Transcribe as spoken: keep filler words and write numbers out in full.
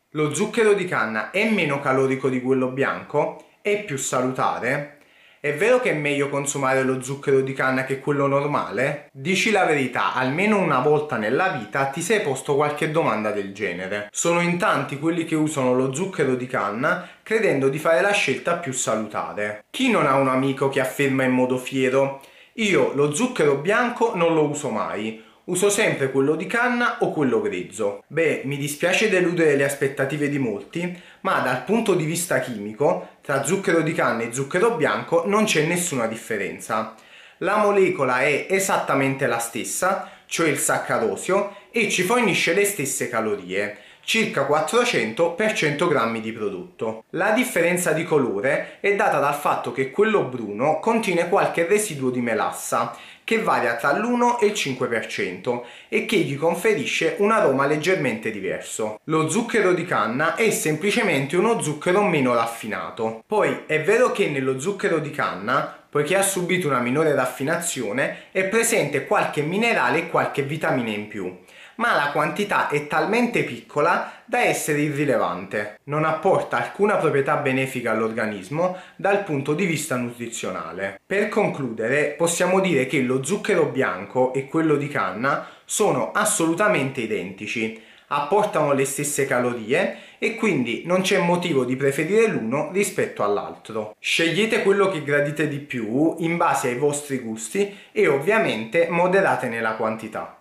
Lo zucchero di canna è meno calorico di quello bianco? È più salutare? È vero che è meglio consumare lo zucchero di canna che quello normale? Dici la verità, almeno una volta nella vita ti sei posto qualche domanda del genere. Sono in tanti quelli che usano lo zucchero di canna credendo di fare la scelta più salutare. Chi non ha un amico che afferma in modo fiero: io lo zucchero bianco non lo uso mai, uso sempre quello di canna o quello grezzo? Beh, mi dispiace deludere le aspettative di molti, ma dal punto di vista chimico, tra zucchero di canna e zucchero bianco non c'è nessuna differenza. La molecola è esattamente la stessa, cioè il saccarosio, e ci fornisce le stesse calorie, circa quattrocento per cento grammi di prodotto. La differenza di colore è data dal fatto che quello bruno contiene qualche residuo di melassa, che varia tra l'uno e il cinque per cento e che gli conferisce un aroma leggermente diverso. Lo zucchero di canna è semplicemente uno zucchero meno raffinato. Poi è vero che nello zucchero di canna, poiché ha subito una minore raffinazione, è presente qualche minerale e qualche vitamina in più, ma la quantità è talmente piccola da essere irrilevante. Non apporta alcuna proprietà benefica all'organismo dal punto di vista nutrizionale. Per concludere, possiamo dire che lo zucchero bianco e quello di canna sono assolutamente identici, apportano le stesse calorie e quindi non c'è motivo di preferire l'uno rispetto all'altro. Scegliete quello che gradite di più in base ai vostri gusti e ovviamente moderate nella quantità.